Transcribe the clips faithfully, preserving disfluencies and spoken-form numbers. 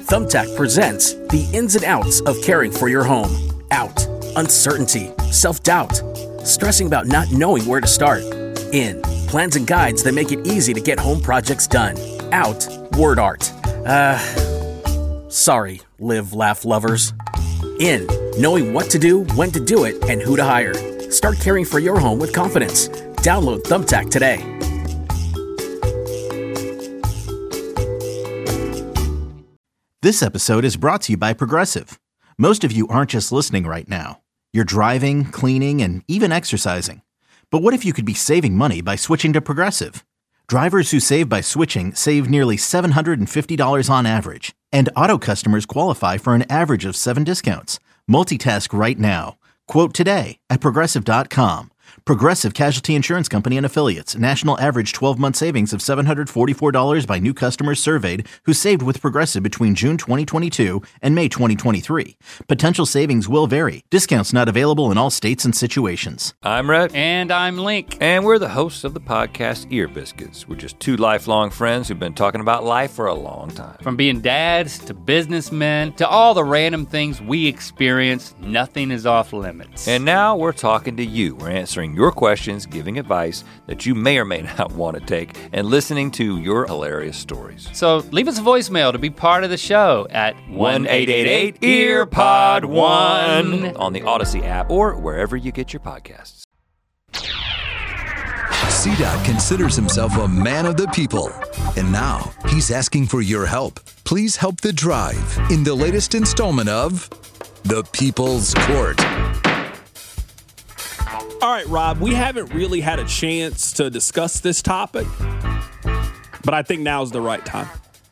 Thumbtack presents the ins and outs of caring for your home. Out, uncertainty, self-doubt, stressing about not knowing where to start. In, plans and guides that make it easy to get home projects done. Out, word art. Uh, sorry, live, laugh lovers. In, knowing what to do, when to do it, and who to hire. Start caring for your home with confidence. Download Thumbtack today. This episode is brought to you by Progressive. Most of you aren't just listening right now. You're driving, cleaning, and even exercising. But what if you could be saving money by switching to Progressive? Drivers who save by switching save nearly seven hundred fifty dollars on average. And auto customers qualify for an average of seven discounts. Multitask right now. Quote today at Progressive dot com. Progressive Casualty Insurance Company and Affiliates. National average twelve-month savings of seven hundred forty-four dollars by new customers surveyed who saved with Progressive between June twenty twenty-two and May twenty twenty-three. Potential savings will vary. Discounts not available in all states and situations. I'm Rhett. And I'm Link. And we're the hosts of the podcast Ear Biscuits. We're just two lifelong friends who've been talking about life for a long time. From being dads to businessmen to all the random things we experience, nothing is off limits. And now we're talking to you. We're answering your questions, giving advice that you may or may not want to take, and listening to your hilarious stories. So leave us a voicemail to be part of the show at one eight eight eight E A R P O D one on the Odyssey app or wherever you get your podcasts. C DOT considers himself a man of the people, and now he's asking for your help. Please help the drive in the latest installment of The People's Court. All right, Rob, we haven't really had a chance to discuss this topic, but I think now's the right time.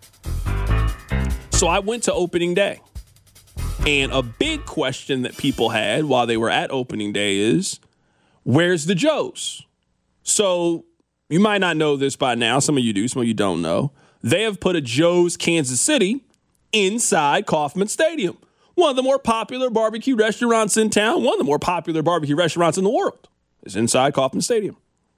So I went to opening day, and a big question that people had while they were at opening day is, where's the Joe's? So you might not know this by now. Some of you do, some of you don't know. They have put a Joe's Kansas City inside Kauffman Stadium. One of the more popular barbecue restaurants in town, one of the more popular barbecue restaurants in the world is inside Kauffman Stadium.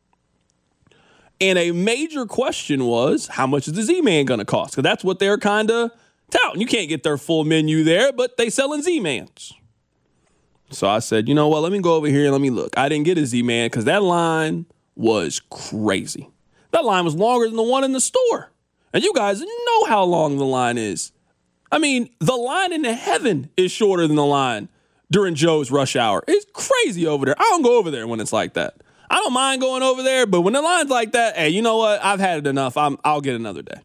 And a major question was, how much is the Z-Man going to cost? Because that's what they're kind of touting. You can't get their full menu there, but they selling Z-Mans. So I said, you know what, let me go over here and let me look. I didn't get a Z-Man because that line was crazy. That line was longer than the one in the store. And you guys know how long the line is. I mean, the line in heaven is shorter than the line during Joe's rush hour. It's crazy over there. I don't go over there when it's like that. I don't mind going over there, but when the line's like that, hey, you know what? I've had it enough. I'm, I'll get another day.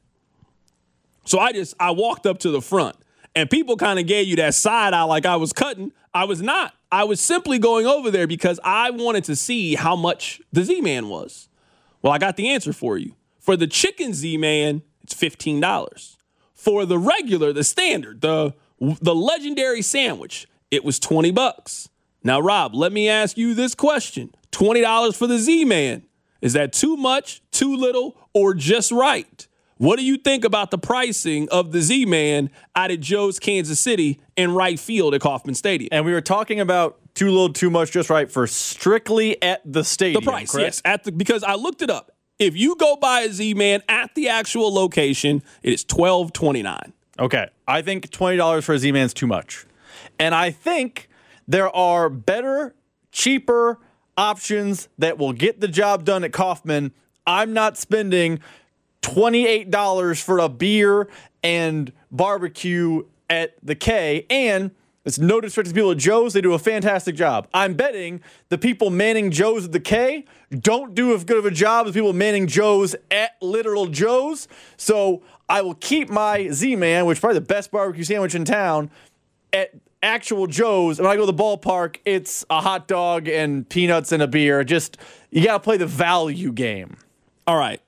So I just, I walked up to the front, and people kind of gave you that side eye like I was cutting. I was not. I was simply going over there because I wanted to see how much the Z-Man was. Well, I got the answer for you. For the chicken Z-Man, it's fifteen dollars. For the regular, the standard, the the legendary sandwich, it was twenty bucks. Now, Rob, let me ask you this question. twenty dollars for the Z-Man. Is that too much, too little, or just right? What do you think about the pricing of the Z-Man out at Joe's Kansas City in right field at Kauffman Stadium? And we were talking about too little, too much, just right for strictly at the stadium. The price, correct? yes. At the, because I looked it up. If you go buy a Z-Man at the actual location, it is twelve twenty-nine. Okay. I think twenty dollars for a Z-Man is too much. And I think there are better, cheaper options that will get the job done at Kauffman. I'm not spending twenty-eight dollars for a beer and barbecue at the K, and it's no disrespect to people at Joe's. They do a fantastic job. I'm betting the people manning Joe's at the K don't do as good of a job as people manning Joe's at literal Joe's. So I will keep my Z-Man, which is probably the best barbecue sandwich in town, at actual Joe's. And when I go to the ballpark, it's a hot dog and peanuts and a beer. Just, you got to play the value game. All right.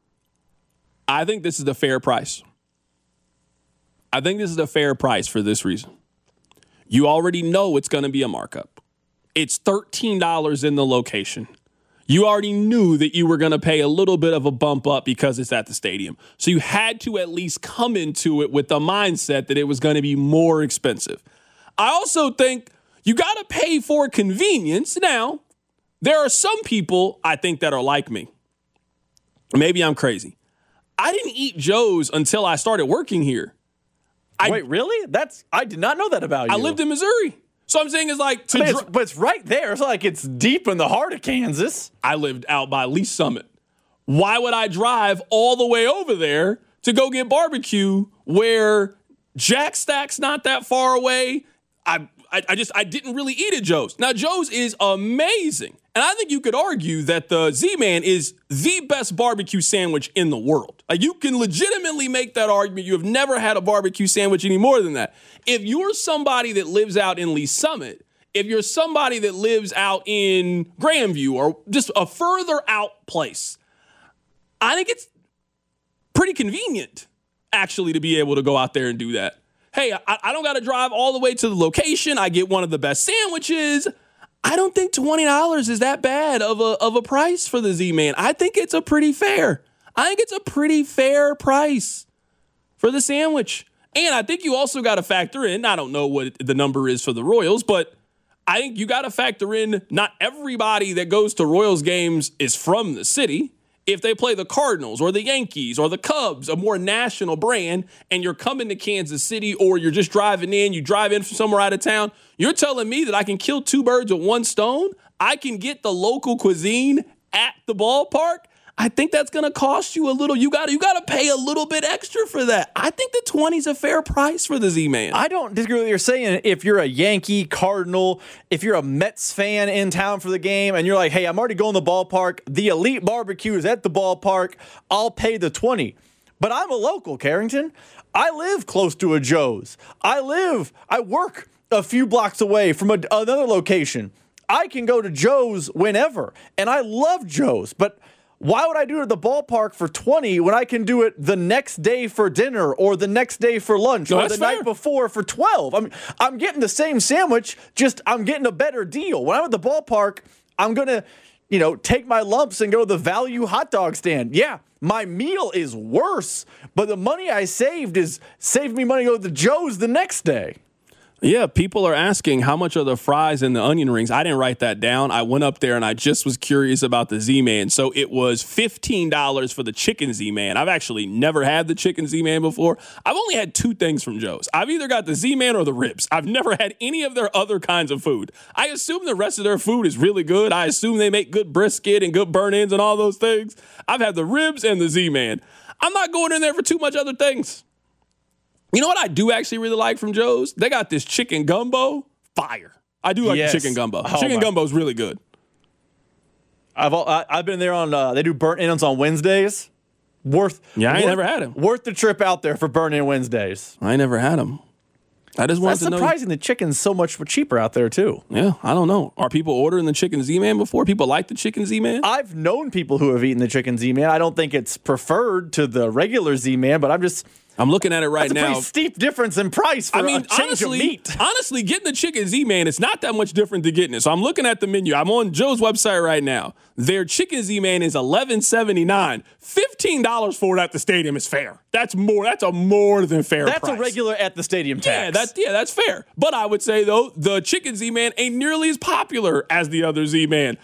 I think this is the fair price. I think this is a fair price for this reason. You already know it's going to be a markup. It's thirteen dollars in the location. You already knew that you were going to pay a little bit of a bump up because it's at the stadium. So you had to at least come into it with the mindset that it was going to be more expensive. I also think you got to pay for convenience. Now, there are some people I think that are like me. Maybe I'm crazy. I didn't eat Joe's until I started working here. I, Wait, really? That's I did not know that about you. I lived in Missouri. So I'm saying is like, to I mean, dr- it's, but it's right there. It's not like it's deep in the heart of Kansas. I lived out by Lee Summit. Why would I drive all the way over there to go get barbecue where Jack Stack's not that far away? I, I, I just, I didn't really eat at Joe's. Now, Joe's is amazing. And I think you could argue that the Z-Man is the best barbecue sandwich in the world. Like, you can legitimately make that argument. You have never had a barbecue sandwich any more than that. If you're somebody that lives out in Lee Summit, if you're somebody that lives out in Grandview or just a further out place, I think it's pretty convenient, actually, to be able to go out there and do that. Hey, I, I don't got to drive all the way to the location. I get one of the best sandwiches. I don't think twenty dollars is that bad of a of a price for the Z-Man. I think it's a pretty fair. I think it's a pretty fair price for the sandwich. And I think you also got to factor in, I don't know what the number is for the Royals, but I think you got to factor in not everybody that goes to Royals games is from the city. If they play the Cardinals or the Yankees or the Cubs, a more national brand, and you're coming to Kansas City or you're just driving in, you drive in from somewhere out of town, you're telling me that I can kill two birds with one stone? I can get the local cuisine at the ballpark? I think that's going to cost you a little. You got you got to pay a little bit extra for that. I think the twenty is a fair price for the Z-Man. I don't disagree with what you're saying. If you're a Yankee, Cardinal, if you're a Mets fan in town for the game and you're like, hey, I'm already going to the ballpark. The Elite Barbecue is at the ballpark. I'll pay the twenty. But I'm a local, Carrington. I live close to a Joe's. I live, I work a few blocks away from a, another location. I can go to Joe's whenever. And I love Joe's. But why would I do it at the ballpark for twenty when I can do it the next day for dinner or the next day for lunch no, or the fair. night before for twelve? I mean, I'm getting the same sandwich, just I'm getting a better deal. When I'm at the ballpark, I'm going to, you know, take my lumps and go to the value hot dog stand. Yeah, my meal is worse, but the money I saved is saved me money to go to the Joe's the next day. Yeah, people are asking how much are the fries and the onion rings. I didn't write that down. I went up there and I just was curious about the Z-Man. So it was fifteen dollars for the chicken Z-Man. I've actually never had the chicken Z-Man before. I've only had two things from Joe's. I've either got the Z-Man or the ribs. I've never had any of their other kinds of food. I assume the rest of their food is really good. I assume they make good brisket and good burn-ins and all those things. I've had the ribs and the Z-Man. I'm not going in there for too much other things. You know what I do actually really like from Joe's? They got this chicken gumbo. Fire. I do like Yes. the chicken gumbo. Oh, chicken my. gumbo is really good. I've all, I, I've been there on, uh, they do burnt ends on Wednesdays. Worth. Yeah, I ain't worth, never had 'em. Worth the trip out there for burnt in Wednesdays. I never had them. I just wanted That's to know. surprising. The chicken's so much cheaper out there, too. Yeah, I don't know. Are people ordering the chicken Z-Man before? People like the chicken Z-Man? I've known people who have eaten the chicken Z-Man. I don't think it's preferred to the regular Z-Man, but I'm just... I'm looking at it right That's a now. pretty steep difference in price for I mean, a change honestly, of meat. honestly, getting the chicken Z-Man, it's not that much different than getting it. So I'm looking at the menu. I'm on Joe's website right now. Their chicken Z-Man is eleven seventy-nine. fifteen dollars for it at the stadium is fair. That's more. That's a more than fair That's price. a regular at the stadium tax. Yeah, that's yeah, that's fair. But I would say though, the chicken Z-Man ain't nearly as popular as the other Z-Man.